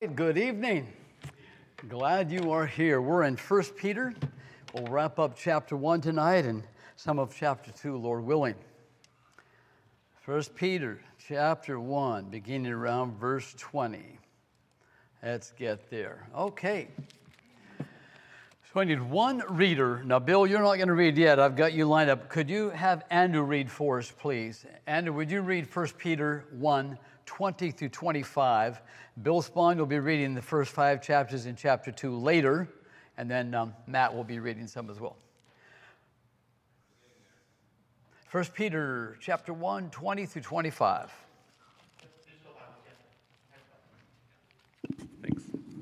Good evening. Glad you are here. We're in 1 Peter. We'll wrap up chapter 1 tonight and some of chapter 2, Lord willing. 1 Peter chapter 1, beginning around verse 20. Let's get there. Okay. So I need one reader. Now, Bill, you're not going to read yet. I've got you lined up. Could you have Andrew read for us, please? Andrew, would you read 1 Peter 1, 20 through 25. Bill Spong will be reading the first 5 chapters in chapter 2 later, and then Matt will be reading some as well. 1 Peter chapter 1, 20 through 25. Thanks.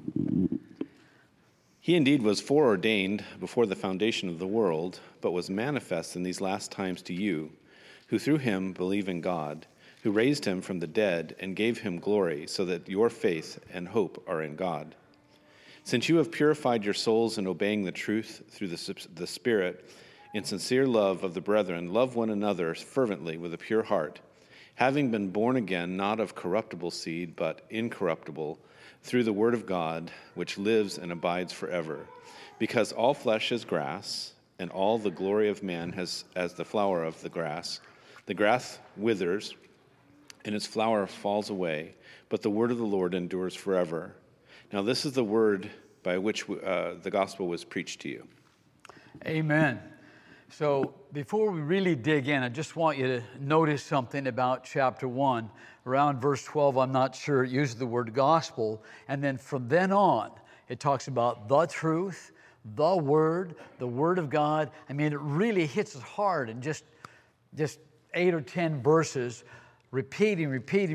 He indeed was foreordained before the foundation of the world, but was manifest in these last times to you, who through him believe in God, who raised him from the dead and gave him glory, so that your faith and hope are in God. Since you have purified your souls in obeying the truth through the Spirit, in sincere love of the brethren, love one another fervently with a pure heart, having been born again, not of corruptible seed, but incorruptible, through the word of God, which lives and abides forever. Because all flesh is grass, and all the glory of man as the flower of the grass. The grass withers, and its flower falls away, but the word of the Lord endures forever. Now this is the word by which the gospel was preached to you. Amen. So before we really dig in, I just want you to notice something about chapter 1. Around verse 12, I'm not sure, it uses the word gospel. And then from then on, it talks about the truth, the word of God. I mean, it really hits us hard in just 8 or 10 verses, repeating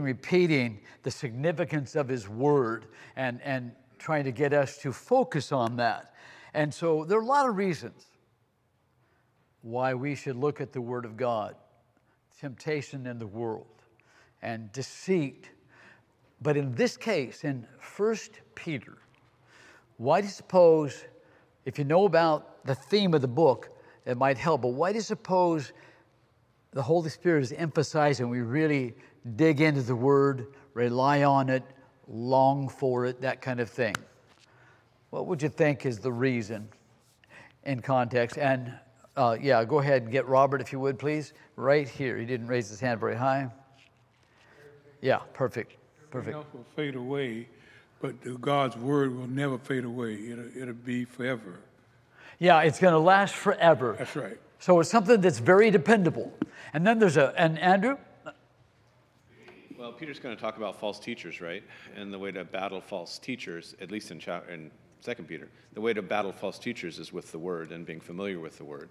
the significance of his word and trying to get us to focus on that. And so there are a lot of reasons why we should look at the word of God. Temptation in the world and deceit. But in this case, in 1 Peter, why do you suppose, if you know about the theme of the book, it might help, but why do you suppose the Holy Spirit is emphasizing we really dig into the Word, rely on it, long for it, that kind of thing? What would you think is the reason in context? And go ahead and get Robert, if you would, please. Right here. He didn't raise his hand very high. Yeah, perfect. Everything else will fade away, but God's Word will never fade away. It'll be forever. Yeah, it's going to last forever. That's right. So it's something that's very dependable. And then there's and Andrew? Well, Peter's going to talk about false teachers, right? And the way to battle false teachers, at least in 2 Peter, the way to battle false teachers is with the Word and being familiar with the Word.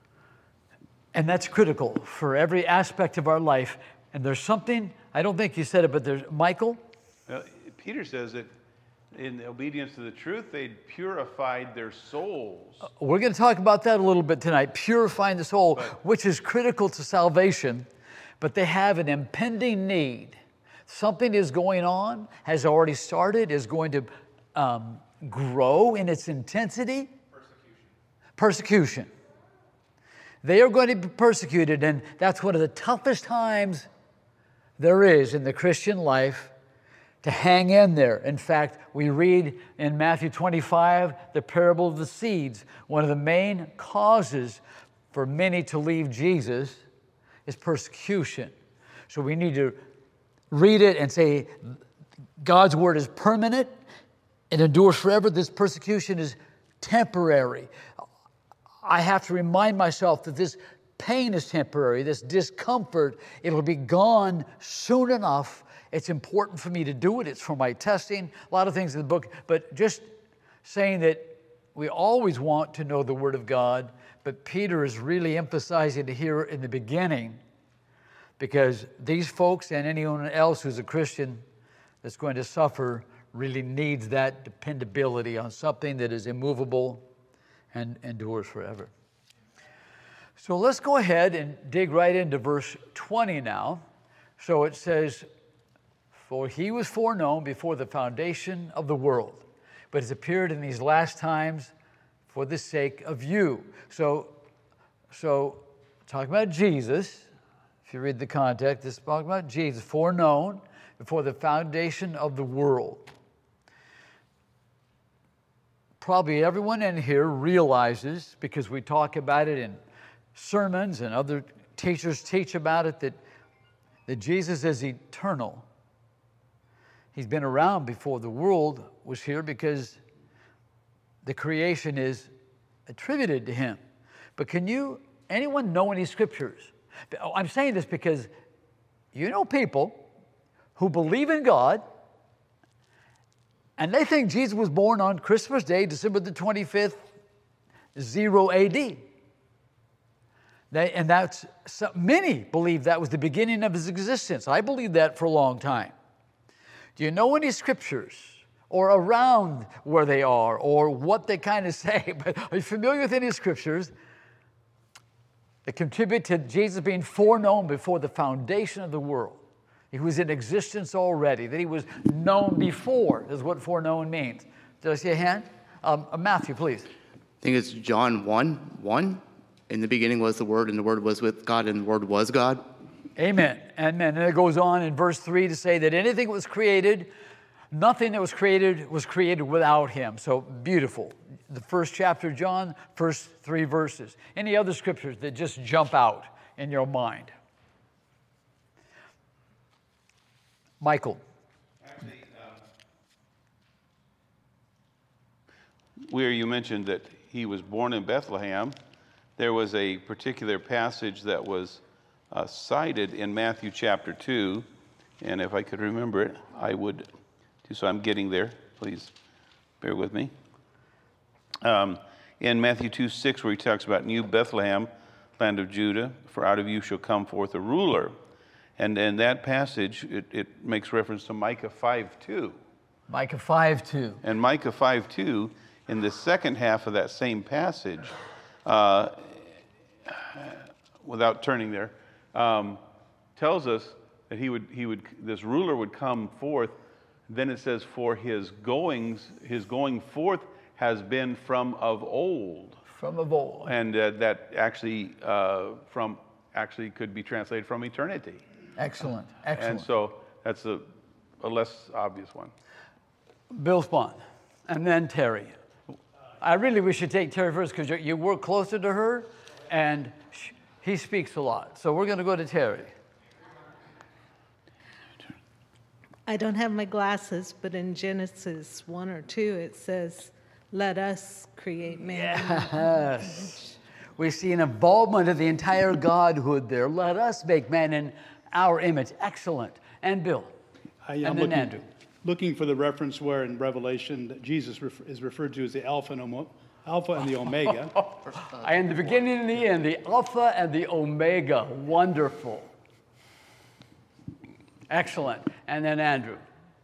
And that's critical for every aspect of our life. And there's something, I don't think you said it, but there's, Michael? Peter says that in obedience to the truth, they purified their souls. We're going to talk about that a little bit tonight, purifying the soul, which is critical to salvation, but they have an impending need. Something is going on, has already started, is going to grow in its intensity. Persecution. They are going to be persecuted, and that's one of the toughest times there is in the Christian life, to hang in there. In fact, we read in Matthew 25, the parable of the seeds. One of the main causes for many to leave Jesus is persecution. So we need to read it and say, God's word is permanent, it endures forever. This persecution is temporary. I have to remind myself that this pain is temporary, this discomfort, it'll be gone soon enough. It's important for me to do it. It's for my testing. A lot of things in the book, but just saying that we always want to know the Word of God, but Peter is really emphasizing it here in the beginning, because these folks and anyone else who's a Christian that's going to suffer really needs that dependability on something that is immovable and endures forever. So let's go ahead and dig right into verse 20 now. So it says, "For he was foreknown before the foundation of the world, but has appeared in these last times for the sake of you." So talking about Jesus, if you read the context, this is talking about Jesus, foreknown before the foundation of the world. probably everyone in here realizes, because we talk about it in sermons and other teachers teach about it, that Jesus is eternal. He's been around before the world was here because the creation is attributed to him. But can anyone know any scriptures? I'm saying this because you know people who believe in God and they think Jesus was born on Christmas Day, December the 25th, 0 AD. Many believe that was the beginning of his existence. I believed that for a long time. Do you know any scriptures or around where they are or what they kind of say? But are you familiar with any scriptures that contribute to Jesus being foreknown before the foundation of the world? He was in existence already, that he was known before is what foreknown means. Did I see a hand? Matthew, please. I think it's John 1:1. In the beginning was the Word, and the Word was with God, and the Word was God. Amen. And it goes on in verse 3 to say that anything was created, nothing that was created without him. So beautiful. The first chapter of John, first 3 verses. Any other scriptures that just jump out in your mind? Michael. Actually, where you mentioned that he was born in Bethlehem, there was a particular passage that was cited in Matthew chapter 2, and if I could remember it, I would. So I'm getting there. Please bear with me. In Matthew 2:6, where he talks about "You, Bethlehem, land of Judah, for out of you shall come forth a ruler." And in that passage, it makes reference to Micah 5:2. Micah 5:2. And Micah 5:2, in the second half of that same passage, without turning there, tells us that this ruler would come forth. Then it says, "For his going forth has been from of old." From of old. And that actually could be translated from eternity. Excellent. And so that's a less obvious one. Bill Spahn, and then Terry. I really wish you'd take Terry first because you work closer to her, and he speaks a lot. So we're going to go to Terry. I don't have my glasses, but in Genesis 1 or 2, it says, "Let us create man." Yes. We see an involvement of the entire Godhood there. Let us make man in our image. Excellent. And Bill. And then Andrew. Looking for the reference where in Revelation that Jesus is referred to as the Alpha and the Omega. I am the beginning and the end, the Alpha and the Omega. Wonderful. Excellent. And then Andrew.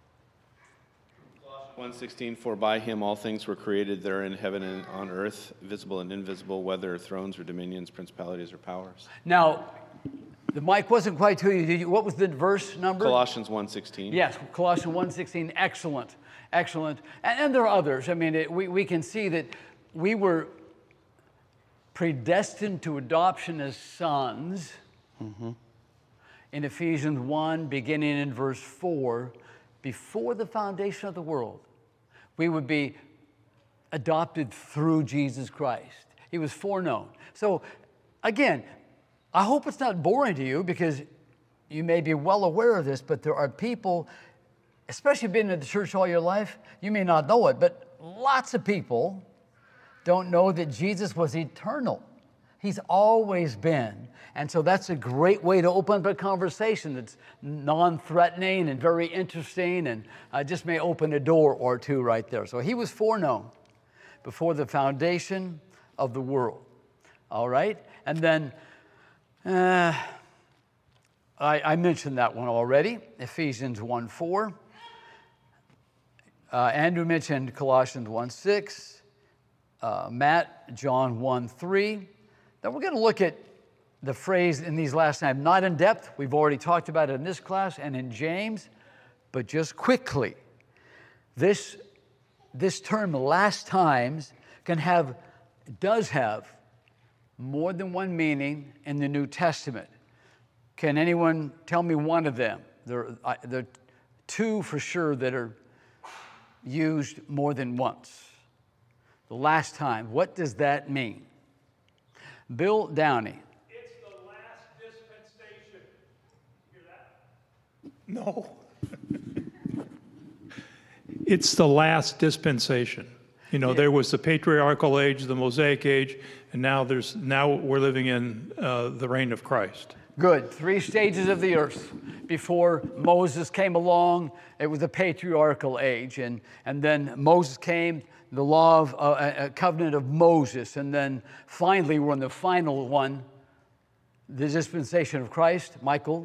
1:16, for by him all things were created there in heaven and on earth, visible and invisible, whether thrones or dominions, principalities or powers. Now, the mic wasn't quite to you. What was the verse number? Colossians 1:16. Yes, Colossians 1:16. Excellent. Excellent. And there are others. I mean, we can see that we were predestined to adoption as sons. Mm-hmm. In Ephesians 1, beginning in verse 4, before the foundation of the world, we would be adopted through Jesus Christ. He was foreknown. So, again, I hope it's not boring to you because you may be well aware of this, but there are people, especially being in the church all your life, you may not know it, but lots of people don't know that Jesus was eternal. He's always been. And so that's a great way to open up a conversation that's non-threatening and very interesting and just may open a door or two right there. So he was foreknown before the foundation of the world. All right? And then I mentioned that one already, Ephesians 1:4. Andrew mentioned Colossians 1:6. Matt, John 1:3. Then we're going to look at the phrase in these last times, not in depth. We've already talked about it in this class and in James, but just quickly. This term, last times, does have more than one meaning in the New Testament. Can anyone tell me one of them? There are two for sure that are used more than once. The last time. What does that mean? Bill Downey. It's the last dispensation. Hear that? No. It's the last dispensation. You know, there was the patriarchal age, the Mosaic age, and now we're living in the reign of Christ. Good. 3 stages of the earth. Before Moses came along, it was the patriarchal age. And then Moses came, the law of covenant of Moses. And then finally, we're in the final one, the dispensation of Christ. Michael?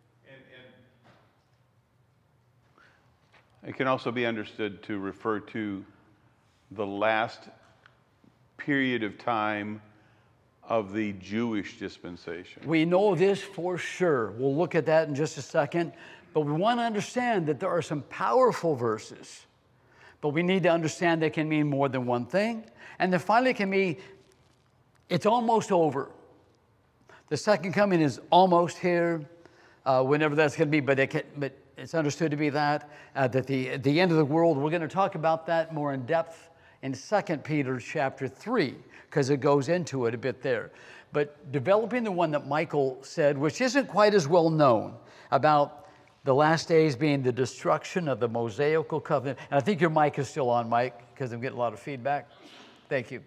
It can also be understood to refer to the last period of time of the Jewish dispensation. We know this for sure. We'll look at that in just a second. But we want to understand that there are some powerful verses. But we need to understand they can mean more than one thing. And then finally it can mean it's almost over. The second coming is almost here, whenever that's going to be. But it's understood to be that the end of the world. We're going to talk about that more in depth in 2 Peter chapter 3, because it goes into it a bit there. But developing the one that Michael said, which isn't quite as well known, about the last days being the destruction of the Mosaical covenant. And I think your mic is still on, Mike, because I'm getting a lot of feedback. Thank you.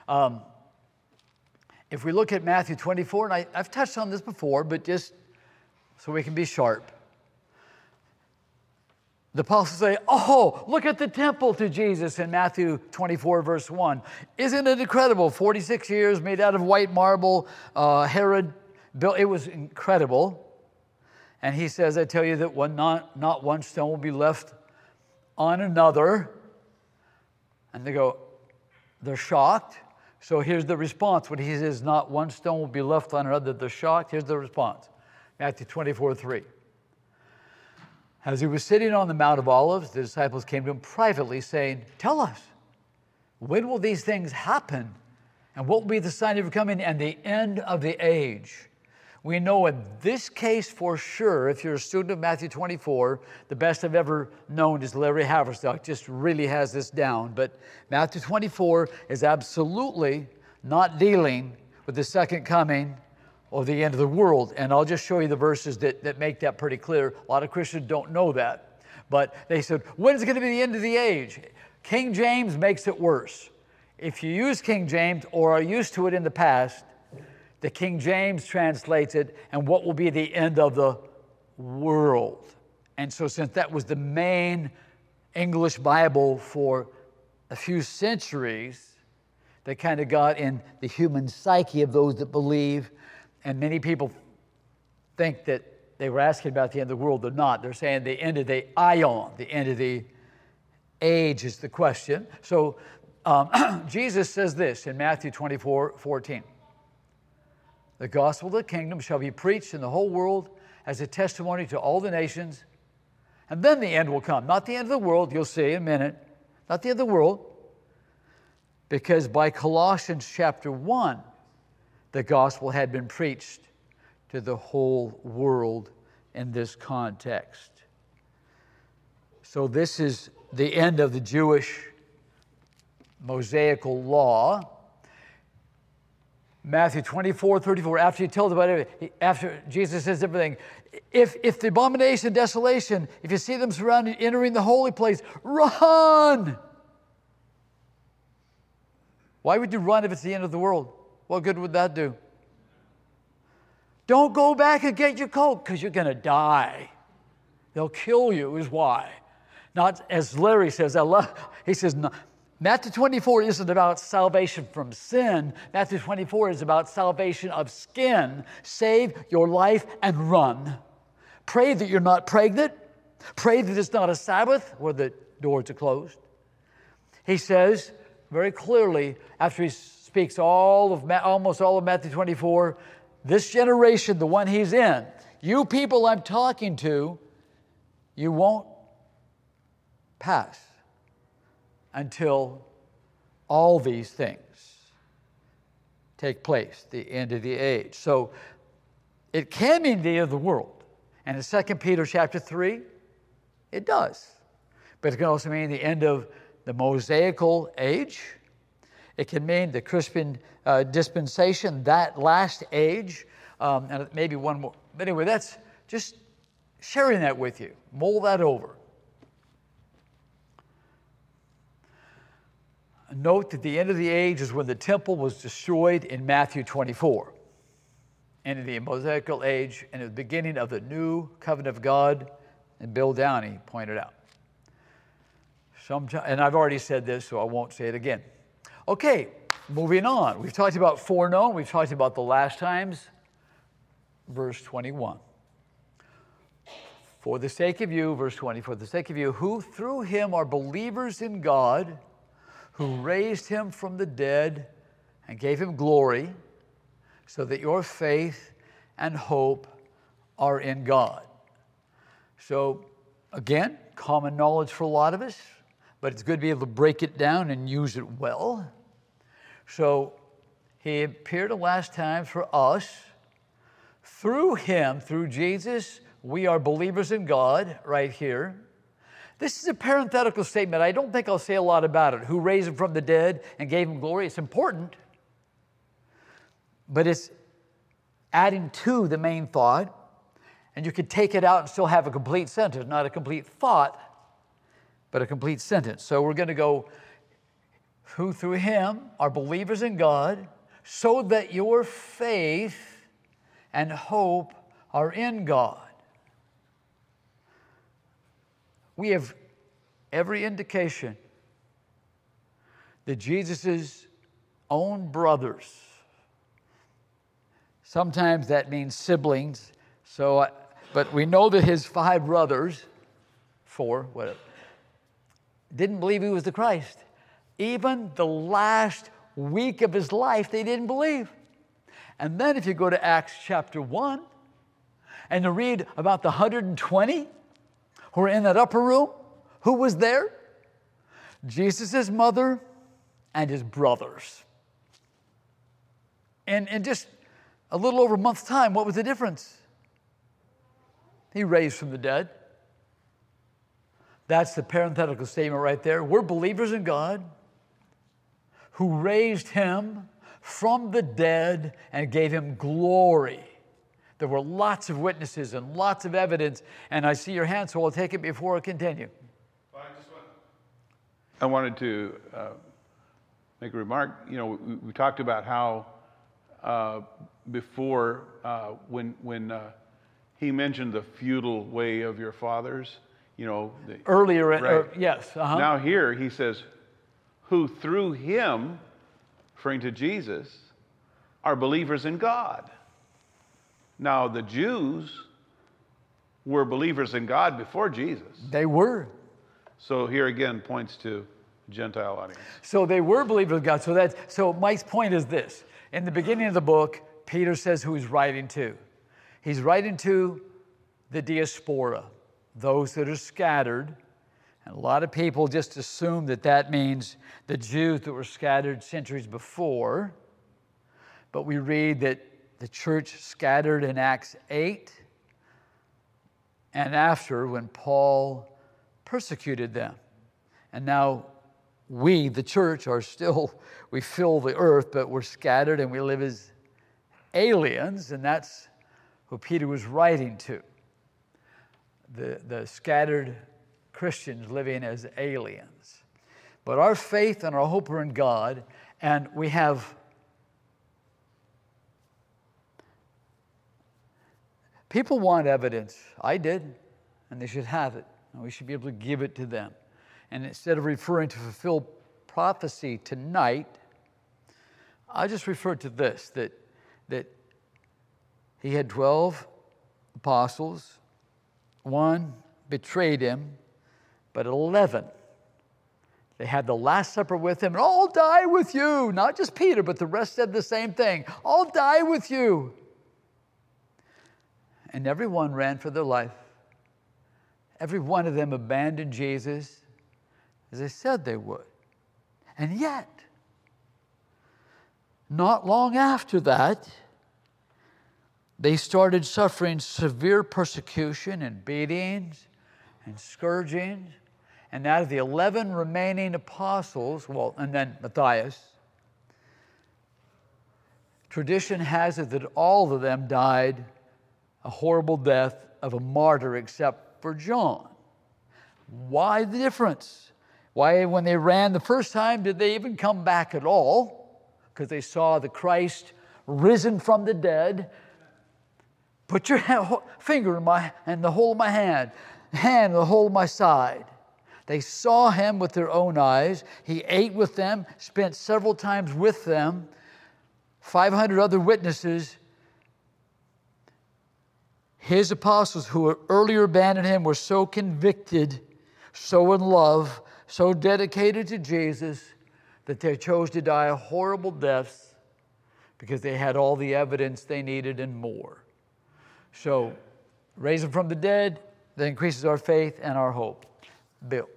If we look at Matthew 24, and I've touched on this before, but just so we can be sharp. The apostles say, oh, look at the temple to Jesus in Matthew 24, verse 1. Isn't it incredible? 46 years made out of white marble. Herod built, it was incredible. And he says, I tell you that not one stone will be left on another. And they go, they're shocked. So here's the response. When he says, not one stone will be left on another, they're shocked. Here's the response. Matthew 24, 3. As he was sitting on the Mount of Olives, the disciples came to him privately, saying, tell us, when will these things happen? And what will be the sign of your coming and the end of the age? We know in this case for sure, if you're a student of Matthew 24, the best I've ever known is Larry Haverstock, just really has this down. But Matthew 24 is absolutely not dealing with the second coming or the end of the world. And I'll just show you the verses that make that pretty clear. A lot of Christians don't know that. But they said, when is it going to be the end of the age? King James makes it worse. If you use King James or are used to it in the past, the King James translates it, and what will be the end of the world. And so since that was the main English Bible for a few centuries, they kind of got in the human psyche of those that believe. And many people think that they were asking about the end of the world. They're not. They're saying the end of the aion, the end of the age is the question. So Jesus says this in Matthew 24:14. The gospel of the kingdom shall be preached in the whole world as a testimony to all the nations, and then the end will come. Not the end of the world, you'll see in a minute. Not the end of the world. Because by Colossians chapter 1, the gospel had been preached to the whole world in this context. So this is the end of the Jewish Mosaical law. Matthew 24:34, after he tells about it, after Jesus says everything, if the abomination, desolation, if you see them surrounded, entering the holy place, run! Why would you run if it's the end of the world? What good would that do? Don't go back and get your coat because you're going to die. They'll kill you is why. Not as Larry says, he says, no, Matthew 24 isn't about salvation from sin. Matthew 24 is about salvation of skin. Save your life and run. Pray that you're not pregnant. Pray that it's not a Sabbath where the doors are closed. He says very clearly, after he speaks almost all of Matthew 24, this generation, the one he's in, you people I'm talking to, you won't pass until all these things take place, the end of the age. So it can mean the end of the world. And in 2 Peter chapter 3, it does. But it can also mean the end of the Mosaical age. It can mean the Christian dispensation, that last age, and maybe one more. But anyway, that's just sharing that with you. Mull that over. Note that the end of the age is when the temple was destroyed in Matthew 24. End of the Mosaical age and the beginning of the new covenant of God, and Bill Downey pointed out. And I've already said this, so I won't say it again. Okay, moving on. We've talked about foreknown. We've talked about the last times. Verse 21. For the sake of you, verse 20, for the sake of you, who through him are believers in God, who raised him from the dead and gave him glory, so that your faith and hope are in God. So, again, common knowledge for a lot of us, but it's good to be able to break it down and use it well. So, he appeared the last time for us. Through him, through Jesus, we are believers in God, right here. This is a parenthetical statement. I don't think I'll say a lot about it. Who raised him from the dead and gave him glory. It's important, but it's adding to the main thought. And you could take it out and still have a complete sentence, not a complete thought, but a complete sentence. So we're going to go, who through him are believers in God, so that your faith and hope are in God. We have every indication that Jesus' own brothers, sometimes that means siblings, but we know that his 5 brothers, 4, whatever, didn't believe he was the Christ. Even the last week of his life, they didn't believe. And then if you go to Acts chapter 1, and you read about the 120 who were in that upper room, who was there? Jesus' mother and his brothers. And in just a little over a month's time, what was the difference? He raised from the dead. That's the parenthetical statement right there. We're believers in God who raised him from the dead and gave him glory. There were lots of witnesses and lots of evidence, and I see your hand, so I'll take it before I continue. I wanted to make a remark. You know, we talked about how before when he mentioned the feudal way of your fathers, you know. Earlier, right. Yes. Uh-huh. Now here he says, who through him, referring to Jesus, are believers in God. Now the Jews were believers in God before Jesus. They were. So here again points to Gentile audience. So they were believers in God. So Mike's point is this. In the beginning of the book, Peter says who he's writing to. He's writing to the diaspora, those that are scattered. And a lot of people just assume that that means the Jews that were scattered centuries before. But we read that the church scattered in Acts 8 and after, when Paul persecuted them. And now we, the church, are still, we fill the earth, but we're scattered and we live as aliens, and that's who Peter was writing to. The scattered Christians living as aliens. But our faith and our hope are in God, and we have people want evidence. I did, and they should have it. And we should be able to give it to them. And instead of referring to fulfilled prophecy tonight, I just refer to this, that he had 12 apostles. 1 betrayed him, but 11, they had the Last Supper with him, and I'll die with you. Not just Peter, but the rest said the same thing. I'll die with you. And everyone ran for their life. Every one of them abandoned Jesus as they said they would. And yet, not long after that, they started suffering severe persecution and beatings and scourgings. And out of the 11 remaining apostles, and then Matthias, Tradition has it that all of them died a horrible death of a martyr except for John. Why the difference? Why, when they ran the first time, did they even come back at all? Because they saw the Christ risen from the dead. Put your finger in the hole of my hand in the hole of my side. They saw him with their own eyes. He ate with them, spent several times with them. 500 other witnesses. His apostles who had earlier abandoned him were so convicted, so in love, so dedicated to Jesus that they chose to die horrible deaths because they had all the evidence they needed and more. So, raise him from the dead, that increases our faith and our hope. Bill.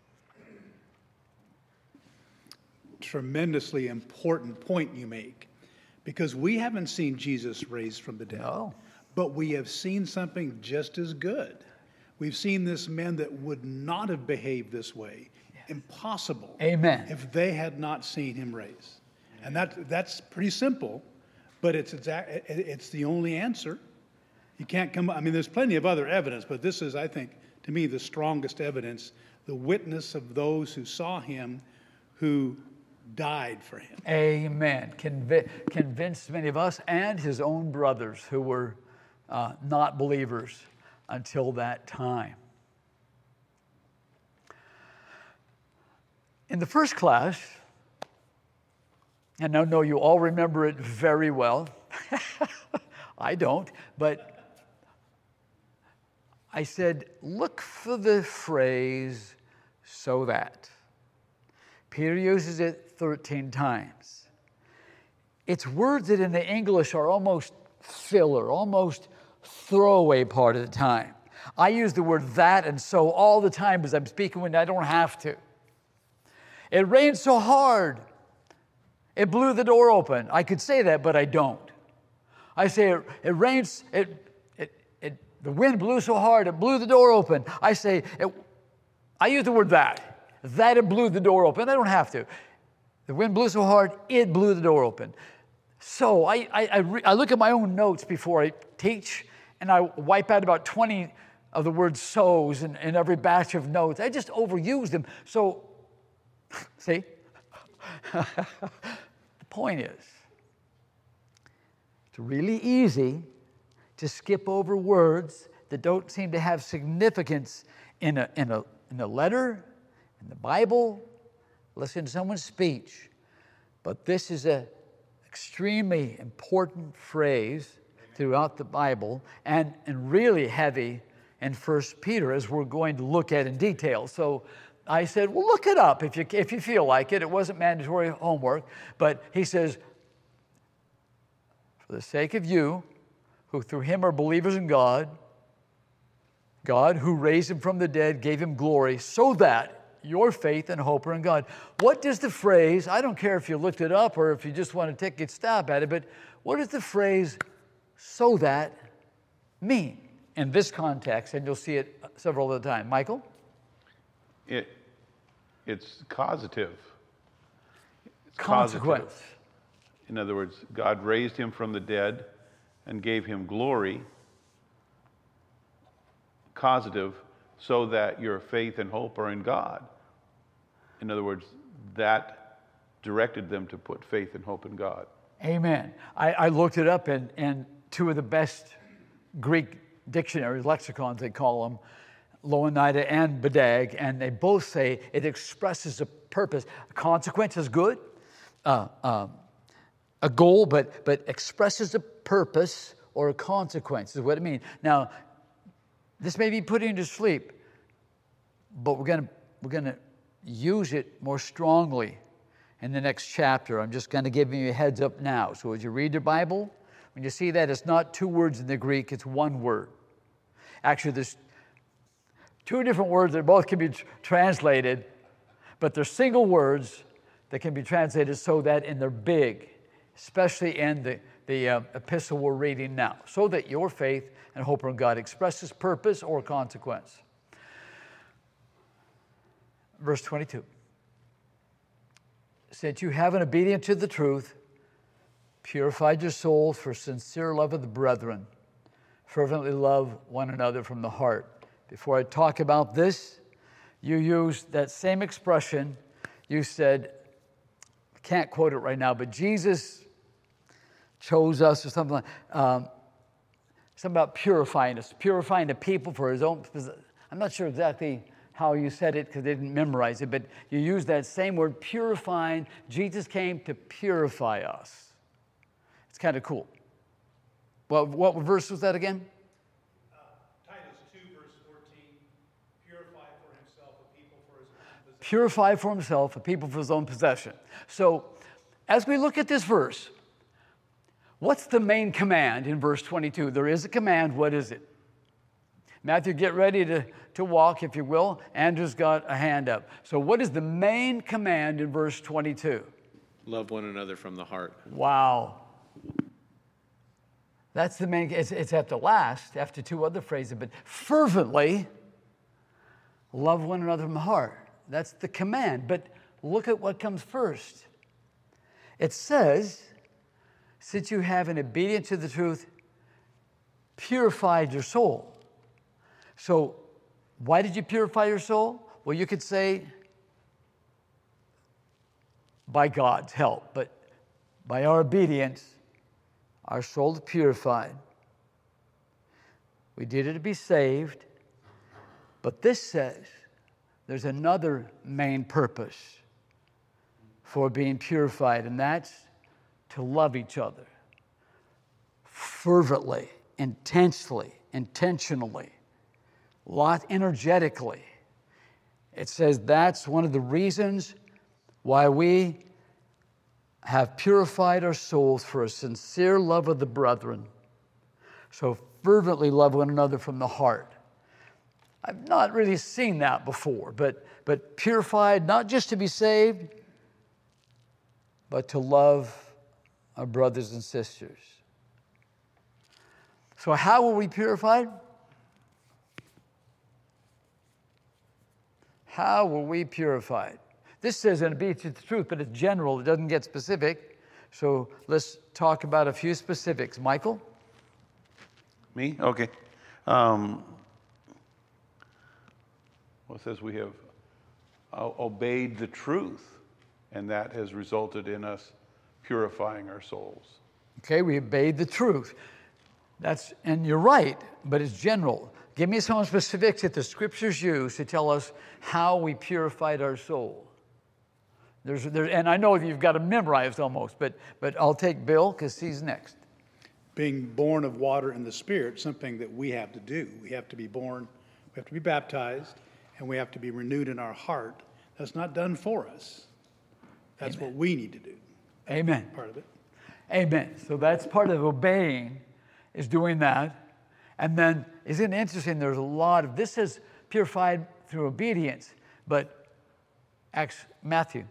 Tremendously important point you make, because we haven't seen Jesus raised from the dead. No. But we have seen something just as good. We've seen this man that would not have behaved this way. Yes. Impossible. Amen. If they had not seen him raised. And that's pretty simple, but it's the only answer. You can't come, I mean, there's plenty of other evidence, but this is, I think, to me, the strongest evidence, the witness of those who saw him, who died for him. Amen. Convinced many of us and his own brothers who were not believers until that time. In the first class, and I know you all remember it very well. I don't, but I said, look for the phrase, so that. Peter uses it 13 times. It's words that in the English are almost filler, almost throwaway part of the time. I use the word that and so all the time as I'm speaking when I don't have to. It rained so hard, it blew the door open. I could say that, but I don't. I say it rains, the wind blew so hard, it blew the door open. I use the word that it blew the door open. I don't have to. The wind blew so hard, it blew the door open. So I look at my own notes before I teach, and I wipe out about 20 of the word so's in every batch of notes. I just overuse them. So, see? The point is, it's really easy to skip over words that don't seem to have significance in a letter, in the Bible, listen to someone's speech. But this is an extremely important phrase throughout the Bible and really heavy in 1 Peter, as we're going to look at in detail. So I said, well, look it up if you feel like it. It wasn't mandatory homework, but he says, for the sake of you, who through him are believers in God, God who raised him from the dead gave him glory, so that your faith and hope are in God. What does the phrase, I don't care if you looked it up or if you just want to take a stab at it, but what does the phrase, so that, mean in this context? And you'll see it several other times. Michael? It's causative. It's Consequence. Causative. In other words, God raised him from the dead and gave him glory. Causative, so that your faith and hope are in God. In other words, that directed them to put faith and hope in God. Amen. I looked it up in two of the best Greek dictionaries, lexicons they call them, Louw-Nida and BDAG, and they both say it expresses a purpose. A consequence is good, a goal, but expresses a purpose or a consequence is what it means. Now, this may be putting you to sleep, but we're going to use it more strongly in the next chapter. I'm just going to give you a heads up now. So as you read your Bible, when you see that it's not two words in the Greek, it's one word. Actually, there's two different words that both can be translated, but they're single words that can be translated so that, and they're big, especially in the epistle we're reading now, so that your faith and hope in God expresses purpose or consequence. Verse 22. Since you have been obedient to the truth, purified your souls for sincere love of the brethren. Fervently love one another from the heart. Before I talk about this, you used that same expression. You said, I can't quote it right now, but Jesus chose us or something like something about purifying us, purifying the people for his own. I'm not sure exactly how you said it because I didn't memorize it, but you used that same word, purifying. Jesus came to purify us. It's kind of cool. Well, what verse was that again? Titus 2, verse 14, purify for himself a people for his own possession. Purify for himself a people for his own possession. So as we look at this verse, what's the main command in verse 22? There is a command. What is it? Matthew, get ready to walk, if you will. Andrew's got a hand up. So what is the main command in verse 22? Love one another from the heart. Wow. That's the main, it's at the last, after two other phrases, but fervently love one another from the heart. That's the command. But look at what comes first. It says, since you have in obedience to the truth purified your soul. So why did you purify your soul? Well, you could say by God's help, but by our obedience, our soul is purified. We did it to be saved, but this says there's another main purpose for being purified, and that's to love each other fervently, intensely, intentionally, energetically. It says that's one of the reasons why we have purified our souls for a sincere love of the brethren. So fervently love one another from the heart. I've not really seen that before, but purified not just to be saved, but to love our brothers and sisters. So how were we purified? How were we purified? This says in obedience to the truth, but it's general. It doesn't get specific. So let's talk about a few specifics. Michael? Me? Okay. Well, it says we have obeyed the truth, and that has resulted in us purifying our souls. Okay, we obeyed the truth. And you're right, but it's general. Give me some specifics that the scriptures use to tell us how we purified our soul. And I know you've got them memorized almost, but I'll take Bill because he's next. Being born of water and the Spirit, something that we have to do. We have to be born, we have to be baptized, and we have to be renewed in our heart. That's not done for us. That's what we need to do. Amen. Part of it. Amen. So that's part of obeying, is doing that. And then, isn't it interesting, there's a lot of, this is purified through obedience, but Matthew.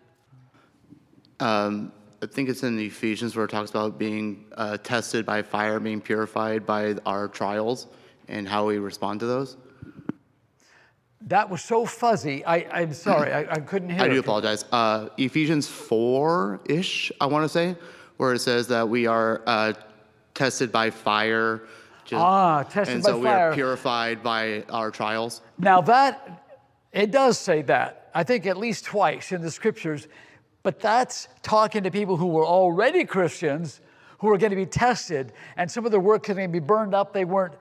I think it's in Ephesians where it talks about being tested by fire, being purified by our trials, and how we respond to those. That was so fuzzy. I'm sorry, I couldn't hear it. I do apologize. Ephesians 4-ish, I want to say, where it says that we are tested by fire. Tested by fire. And so we are purified by our trials. Now it does say that. I think at least twice in the scriptures. But that's talking to people who were already Christians, who are going to be tested, and some of their work is going to be burned up. They weren't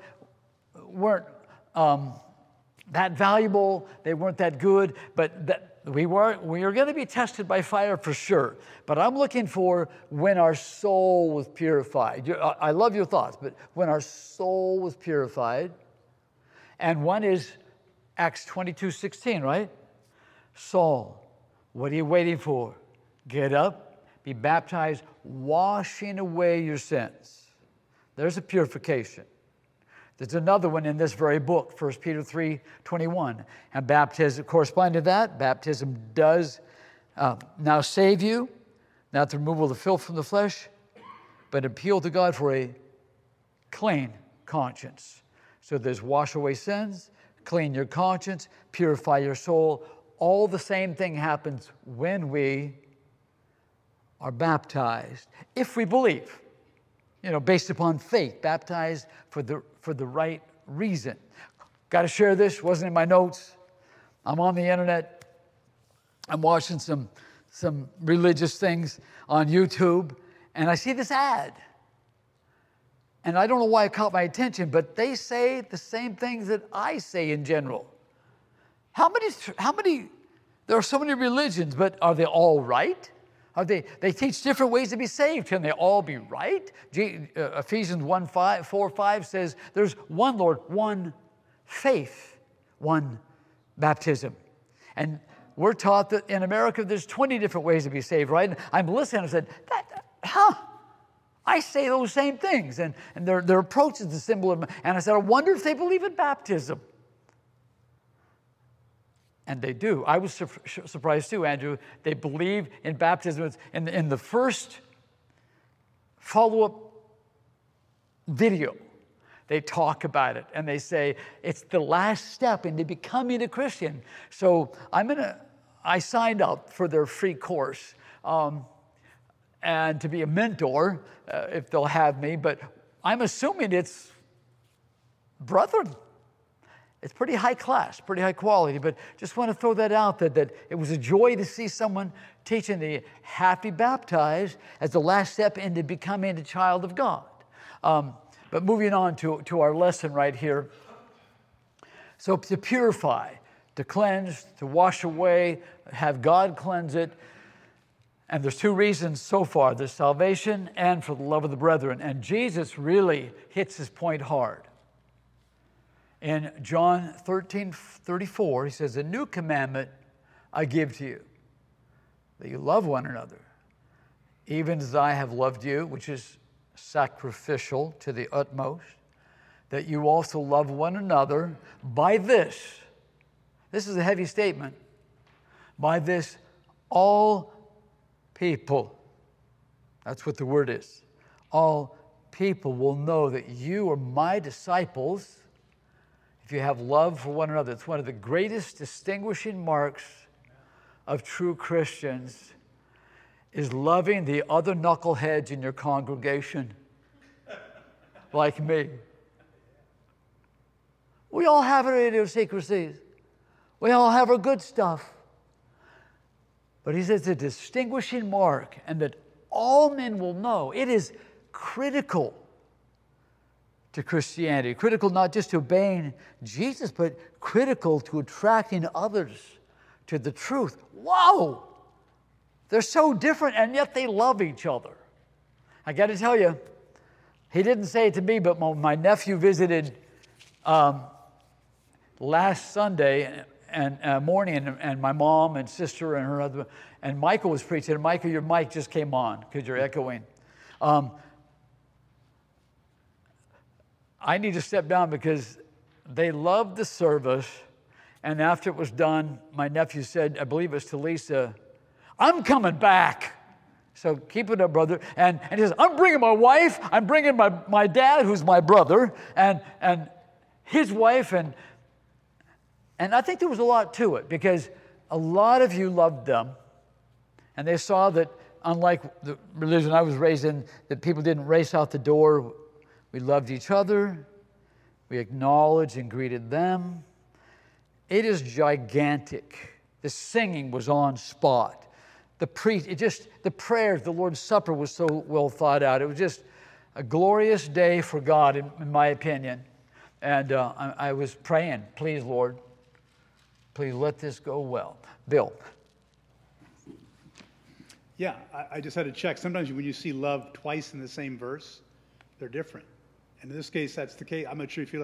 that valuable. They weren't that good. But we are going to be tested by fire for sure. But I'm looking for when our soul was purified. I love your thoughts, but when our soul was purified, and one is Acts 22:16, right? Saul, what are you waiting for? Get up, be baptized, washing away your sins. There's a purification. There's another one in this very book, 1 Peter 3:21. And baptism, corresponding to that, baptism does now save you, not the removal of the filth from the flesh, but appeal to God for a clean conscience. So there's wash away sins, clean your conscience, purify your soul. All the same thing happens when we are baptized if we believe, based upon faith, baptized for the right reason. Got to share this, wasn't in my notes. I'm on the internet. I'm watching some religious things on YouTube, and I see this ad. And I don't know why it caught my attention, but they say the same things that I say in general. How many, there are so many religions, but are they all right? They teach different ways to be saved. Can they all be right? Ephesians 4:5 says there's one Lord, one faith, one baptism. And we're taught that in America there's 20 different ways to be saved, right? And I'm listening and I said, I say those same things. And their approach is the symbol of, and I said, I wonder if they believe in baptism. And they do. I was surprised too, Andrew. They believe in baptism. In the first follow-up video, they talk about it, and they say it's the last step into becoming a Christian. So I signed up for their free course, and to be a mentor, if they'll have me, but I'm assuming it's brethren. It's pretty high class, pretty high quality, but just want to throw that out, that it was a joy to see someone teaching the happy baptized as the last step into becoming a child of God. But moving on to our lesson right here. So to purify, to cleanse, to wash away, have God cleanse it. And there's two reasons so far. There's salvation and for the love of the brethren. And Jesus really hits his point hard. In John 13:34, he says, a new commandment I give to you, that you love one another, even as I have loved you, which is sacrificial to the utmost, that you also love one another. By this is a heavy statement, by this all people, that's what the word is, all people will know that you are my disciples if you have love for one another. It's one of the greatest distinguishing marks of true Christians is loving the other knuckleheads in your congregation, like me. We all have our idiosyncrasies. We all have our good stuff. But he says a distinguishing mark, and that all men will know. It is critical to Christianity, critical not just to obeying Jesus, but critical to attracting others to the truth. Whoa! They're so different, and yet they love each other. I got to tell you, he didn't say it to me, but my nephew visited last Sunday morning, and my mom and sister and her husband, and Michael was preaching. And Michael, your mic just came on because you're echoing. I need to step down because they loved the service, and after it was done, my nephew said, I believe it's to Lisa, I'm coming back. So keep it up, brother. And he says, I'm bringing my wife, I'm bringing my dad, who's my brother, and his wife, and I think there was a lot to it, because a lot of you loved them, and they saw that, unlike the religion I was raised in, that people didn't race out the door. We loved each other. We acknowledged and greeted them. It is gigantic. The singing was on spot. The prayers, the Lord's Supper was so well thought out. It was just a glorious day for God, in my opinion. And I was praying, please, Lord, please let this go well. Bill. Yeah, I just had to check. Sometimes when you see love twice in the same verse, they're different. And in this case, that's the case. I'm not sure if you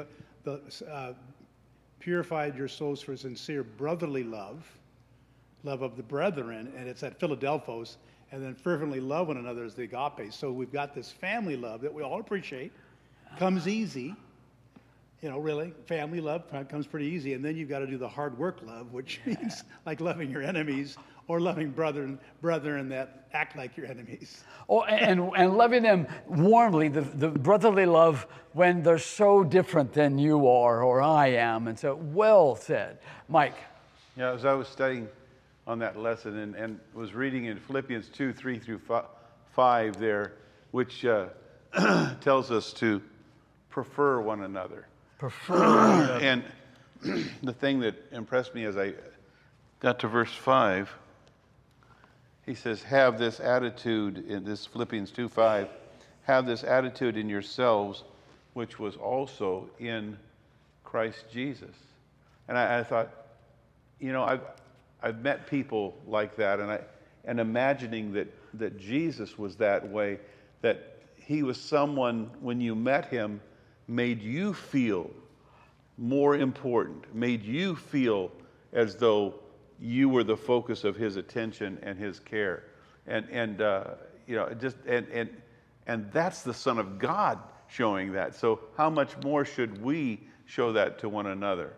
purified your souls for sincere brotherly love of the brethren, and it's at Philadelphos, and then fervently love one another is the agape. So we've got this family love that we all appreciate, comes easy. Really, family love comes pretty easy, and then you've got to do the hard work love, which means like loving your enemies or loving brethren that act like your enemies. Oh, and loving them warmly, the brotherly love when they're so different than you are or I am. And so, well said. Mike. Yeah, as I was studying on that lesson and was reading in Philippians 2, 3 through 5 there, which tells us to prefer one another. And the thing that impressed me as I got to verse 5, he says, have this attitude, in this Philippians 2:5, have this attitude in yourselves, which was also in Christ Jesus. And I thought, you know, I've met people like that, and imagining that Jesus was that way, that he was someone, when you met him, made you feel more important, made you feel as though you were the focus of his attention and his care, and you know, and that's the Son of God showing that. So how much more should we show that to one another?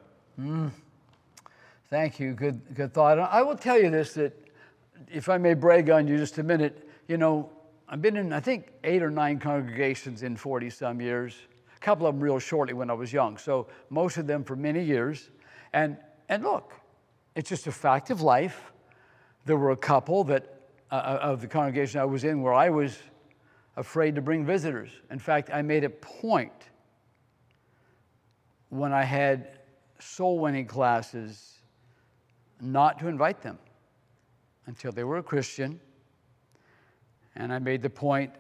Thank you. Good thought. I will tell you this, that if I may brag on you just a minute, you know, I've been in, I think, 8 or 9 congregations in 40-some years. A couple of them real shortly when I was young. So most of them for many years. And look, it's just a fact of life. There were a couple that of the congregation I was in where I was afraid to bring visitors. In fact, I made a point when I had soul-winning classes not to invite them until they were a Christian. And I made the point,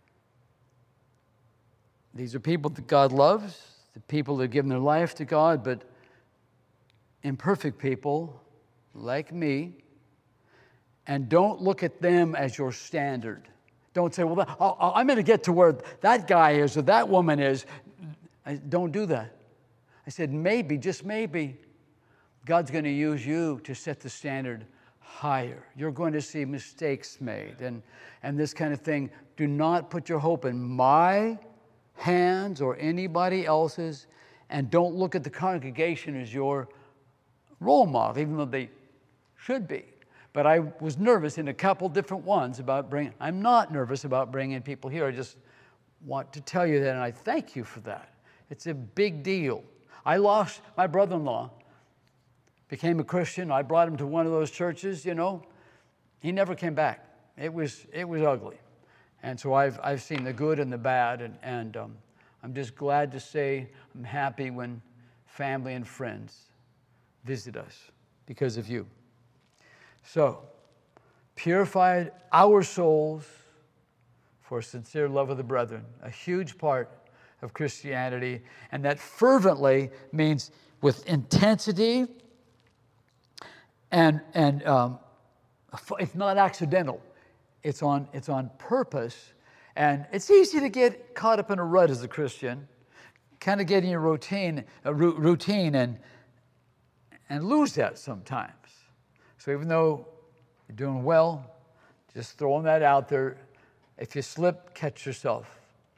these are people that God loves, the people that have given their life to God, but imperfect people like me, and don't look at them as your standard. Don't say, well, I'm going to get to where that guy is or that woman is. Don't do that. I said, maybe, just maybe, God's going to use you to set the standard higher. You're going to see mistakes made and this kind of thing. Do not put your hope in my hands or anybody else's, and don't look at the congregation as your role model, even though they should be. But I was nervous in a couple different ones about bringing, I'm not nervous about bringing people here. I just want to tell you that, and I thank you for that. It's a big deal. I lost my brother-in-law, became a Christian. I brought him to one of those churches, you know. He never came back. It was ugly. And so I've seen the good and the bad, and I'm just glad to say I'm happy when family and friends visit us because of you. So, purified our souls for sincere love of the brethren, a huge part of Christianity, and that fervently means with intensity, and it's not accidental. It's on purpose, and it's easy to get caught up in a rut as a Christian, kind of getting your routine and lose that sometimes. So even though you're doing well, just throwing that out there. If you slip, catch yourself.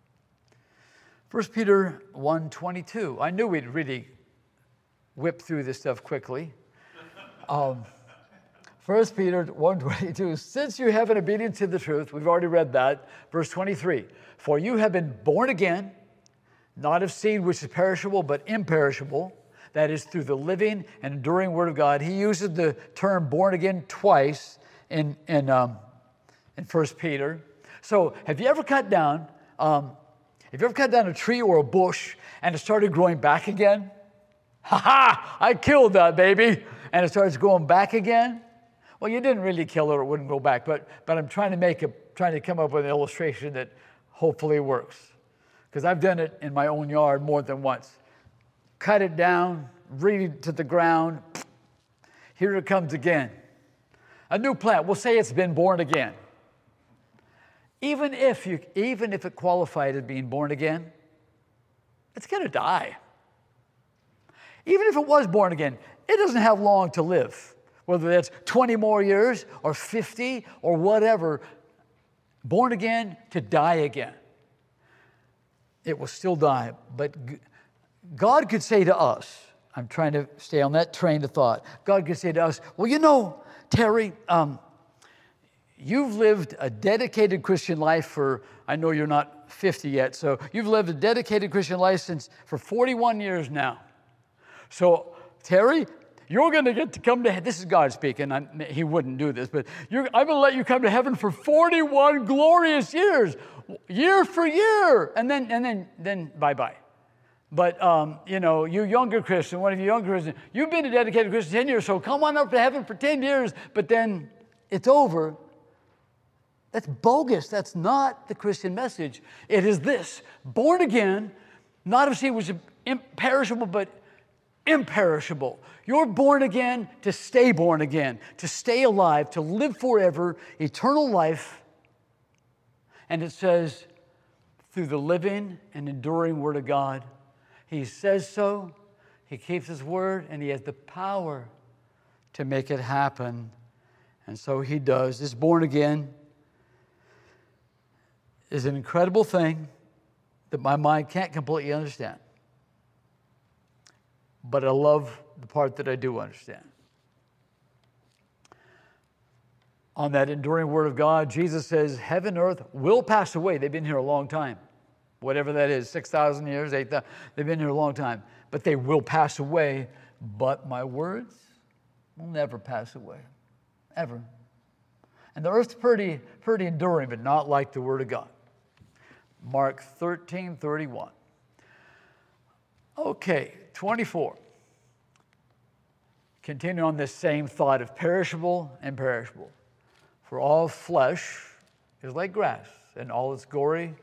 1 Peter 1:22. I knew we'd really whip through this stuff quickly. 1 Peter 1:22, since you have an obedience to the truth, we've already read that. Verse 23, for you have been born again, not of seed which is perishable, but imperishable, that is through the living and enduring word of God. He uses the term born again twice in 1 Peter. So have you ever cut down a tree or a bush and it started growing back again? Ha-ha! I killed that baby! And it starts going back again? Well, you didn't really kill it or it wouldn't go back, but I'm trying to come up with an illustration that hopefully works. Because I've done it in my own yard more than once. Cut it down, read it to the ground. Here it comes again. A new plant, we'll say it's been born again. Even if it qualified as being born again, it's going to die. Even if it was born again, it doesn't have long to live. Whether that's 20 more years or 50 or whatever, born again to die again. It will still die. But God could say to us, I'm trying to stay on that train of thought. God could say to us, well, you know, Terry, you've lived a dedicated Christian life for, I know you're not 50 yet, so you've lived a dedicated Christian life for 41 years now. So, Terry, You're going to get to come to heaven. This is God speaking. He wouldn't do this, but I'm going to let you come to heaven for 41 glorious years, year for year, and then bye-bye. But, you younger Christian, one of you younger Christians, you've been a dedicated Christian 10 years, so come on up to heaven for 10 years, but then it's over. That's bogus. That's not the Christian message. It is this: born again, not of seed which is imperishable, but imperishable. You're born again to stay born again, to stay alive, to live forever, eternal life. And it says, through the living and enduring Word of God. He says so, He keeps His word, and He has the power to make it happen. And so He does. This born again is an incredible thing that my mind can't completely understand. But I love the part that I do understand. On that enduring Word of God, Jesus says, heaven and earth will pass away. They've been here a long time. Whatever that is, 6,000 years, 8,000, they've been here a long time. But they will pass away. But my words will never pass away, ever. And the earth's pretty enduring, but not like the Word of God. Mark 13:31. Okay, 24. Continue on this same thought of perishable and perishable. For all flesh is like grass, and all its glory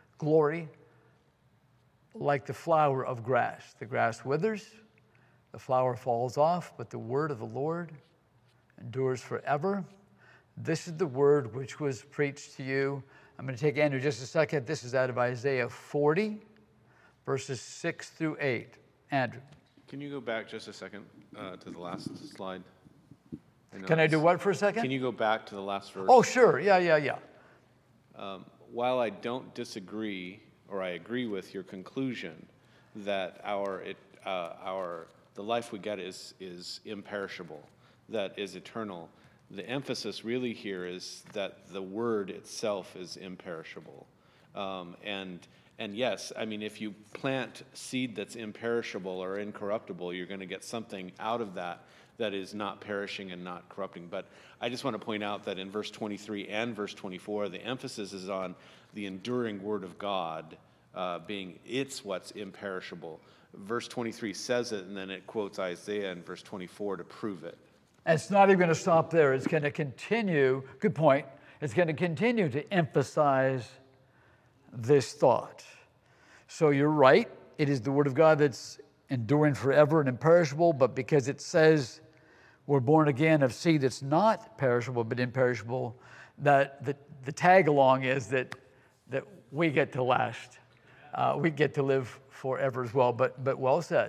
like the flower of grass. The grass withers, the flower falls off, but the word of the Lord endures forever. This is the word which was preached to you. I'm going to take Andrew just a second. This is out of Isaiah 40, verses 6 through 8. Andrew. Can you go back just a second to the last slide? Can I do what for a second? Can you go back to the last verse? Oh, sure. Yeah. While I don't disagree, or I agree with your conclusion that the life we get is imperishable, that is eternal, the emphasis really here is that the word itself is imperishable. And yes, I mean, if you plant seed that's imperishable or incorruptible, you're going to get something out of that is not perishing and not corrupting. But I just want to point out that in verse 23 and verse 24, the emphasis is on the enduring word of God being what's imperishable. Verse 23 says it, and then it quotes Isaiah in verse 24 to prove it. And it's not even going to stop there. It's going to continue, good point, it's going to continue to emphasize this thought. So you're right, it is the word of God that's enduring forever and imperishable, but because it says we're born again of seed that's not perishable but imperishable, that the tag along is that we get to last. We get to live forever as well, but well said.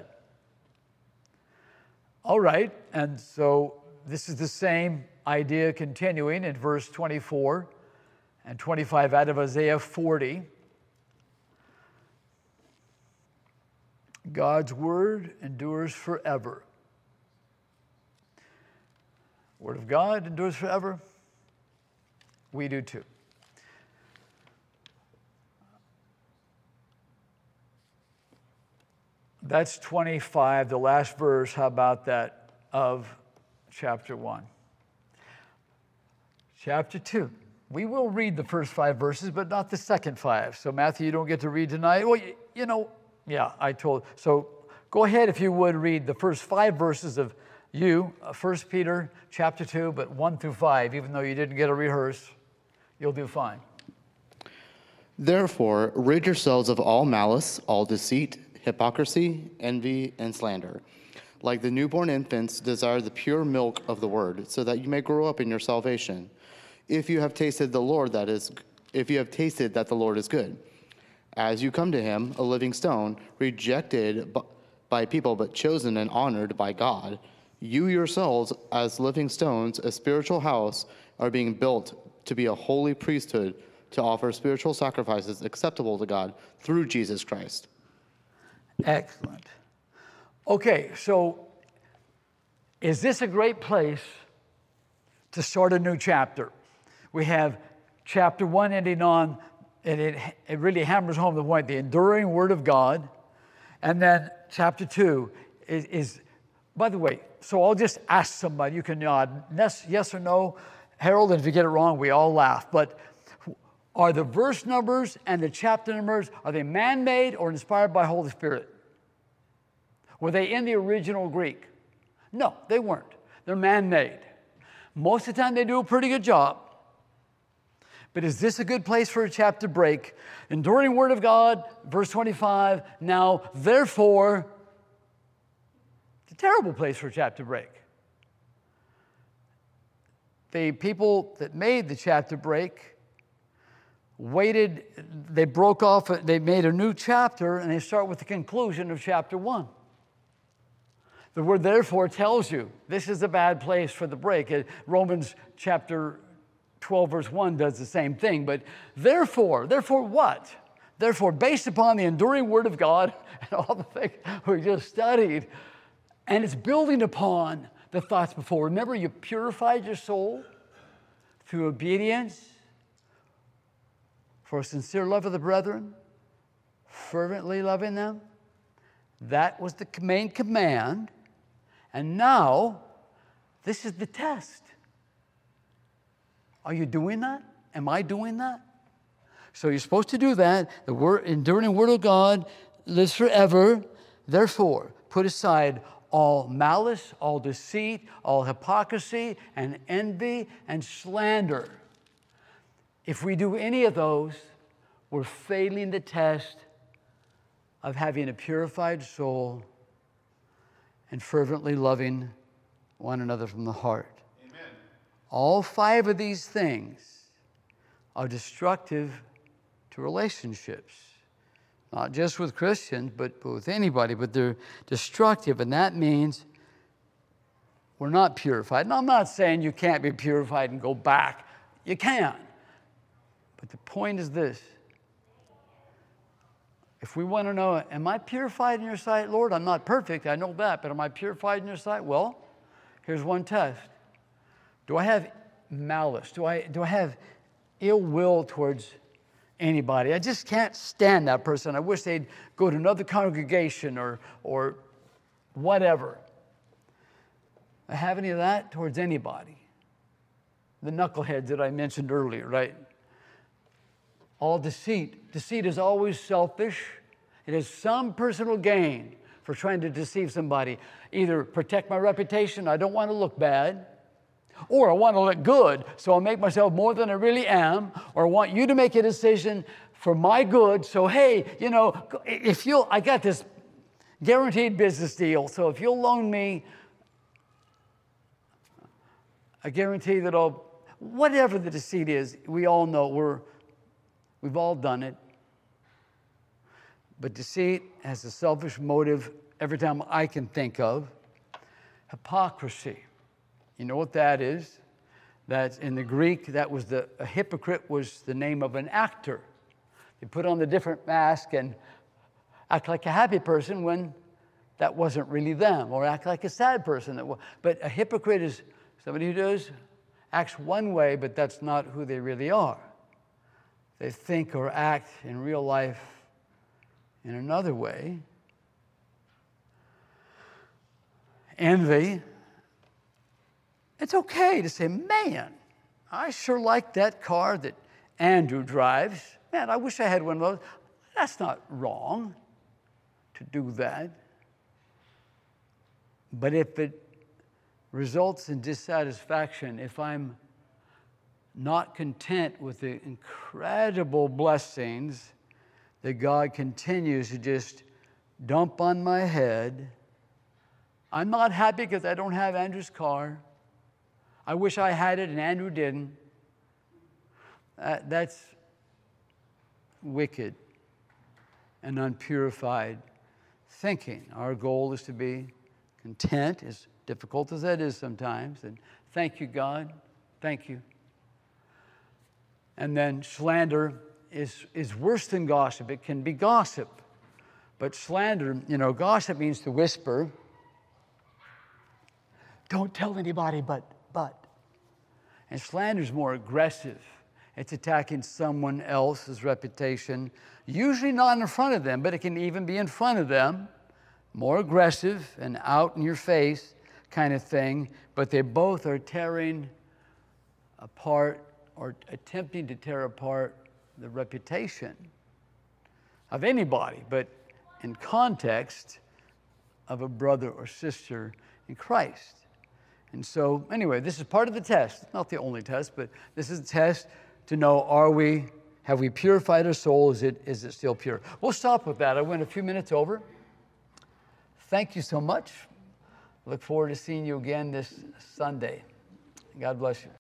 All right, and so this is the same idea continuing in verse 24 and 25 out of Isaiah 40. God's word endures forever. Word of God endures forever. We do too. That's 25, the last verse. How about that of chapter 1? Chapter 2. We will read the first 5 verses, but not the second 5. So, Matthew, you don't get to read tonight. Well, yeah, I told. So go ahead, if you would, read the first 5 verses of 1 Peter chapter 2, but 1 through 5. Even though you didn't get to rehearse, you'll do fine. Therefore, rid yourselves of all malice, all deceit, hypocrisy, envy, and slander. Like the newborn infants, desire the pure milk of the word, so that you may grow up in your salvation. If you have tasted that the Lord is good. As you come to him, a living stone, rejected by people, but chosen and honored by God, you yourselves, as living stones, a spiritual house, are being built to be a holy priesthood, to offer spiritual sacrifices acceptable to God through Jesus Christ. Excellent. Okay, so is this a great place to start a new chapter? We have chapter 1 ending on, and it really hammers home the point, the enduring word of God. And then chapter 2 is By the way, so I'll just ask somebody. You can nod yes or no, Harold, and if you get it wrong, we all laugh. But are the verse numbers and the chapter numbers, are they man-made or inspired by Holy Spirit? Were they in the original Greek? No, they weren't. They're man-made. Most of the time, they do a pretty good job. But is this a good place for a chapter break? Enduring Word of God, verse 25, now, therefore, it's a terrible place for a chapter break. The people that made the chapter break waited, they broke off, they made a new chapter, and they start with the conclusion of chapter 1. The word therefore tells you this is a bad place for the break. Romans chapter 12, verse 1 does the same thing. But therefore what? Therefore, based upon the enduring Word of God and all the things we just studied, and it's building upon the thoughts before. Remember, you purified your soul through obedience for a sincere love of the brethren, fervently loving them. That was the main command. And now, this is the test. Are you doing that? Am I doing that? So you're supposed to do that. The enduring Word of God lives forever. Therefore, put aside all malice, all deceit, all hypocrisy, and envy, and slander. If we do any of those, we're failing the test of having a purified soul and fervently loving one another from the heart. Amen. All 5 of these things are destructive to relationships, not just with Christians, but with anybody, but they're destructive, and that means we're not purified. And I'm not saying you can't be purified and go back. You can. But the point is this. If we want to know, am I purified in your sight? Lord, I'm not perfect, I know that, but am I purified in your sight? Well, here's one test. Do I have malice? Do I have ill will towards anybody? I just can't stand that person. I wish they'd go to another congregation or whatever. I have any of that towards anybody? The knuckleheads that I mentioned earlier, right? All deceit. Deceit is always selfish. It has some personal gain for trying to deceive somebody. Either protect my reputation, I don't want to look bad, or I want to look good, so I'll make myself more than I really am, or I want you to make a decision for my good, so hey, I got this guaranteed business deal, so if you'll loan me, I guarantee that whatever the deceit is, we all know we've all done it. But deceit has a selfish motive every time I can think of. Hypocrisy. You know what that is? That's in the Greek, a hypocrite was the name of an actor. They put on the different mask and act like a happy person when that wasn't really them, or act like a sad person. But a hypocrite is somebody who acts one way, but that's not who they really are. They think or act in real life in another way. Envy. It's okay to say, man, I sure like that car that Andrew drives. Man, I wish I had one of those. That's not wrong to do that. But if it results in dissatisfaction, if I'm not content with the incredible blessings that God continues to just dump on my head, I'm not happy because I don't have Andrew's car. I wish I had it and Andrew didn't. That's wicked and unpurified thinking. Our goal is to be content, as difficult as that is sometimes. And thank you, God. Thank you. And then slander is worse than gossip. It can be gossip. But slander, gossip means to whisper. Don't tell anybody, but. And slander is more aggressive. It's attacking someone else's reputation, usually not in front of them, but it can even be in front of them, more aggressive and out in your face kind of thing, but they both are tearing apart or attempting to tear apart the reputation of anybody, but in context of a brother or sister in Christ. And so, anyway, this is part of the test. Not the only test, but this is a test to know, have we purified our soul? Is it still pure? We'll stop with that. I went a few minutes over. Thank you so much. Look forward to seeing you again this Sunday. God bless you.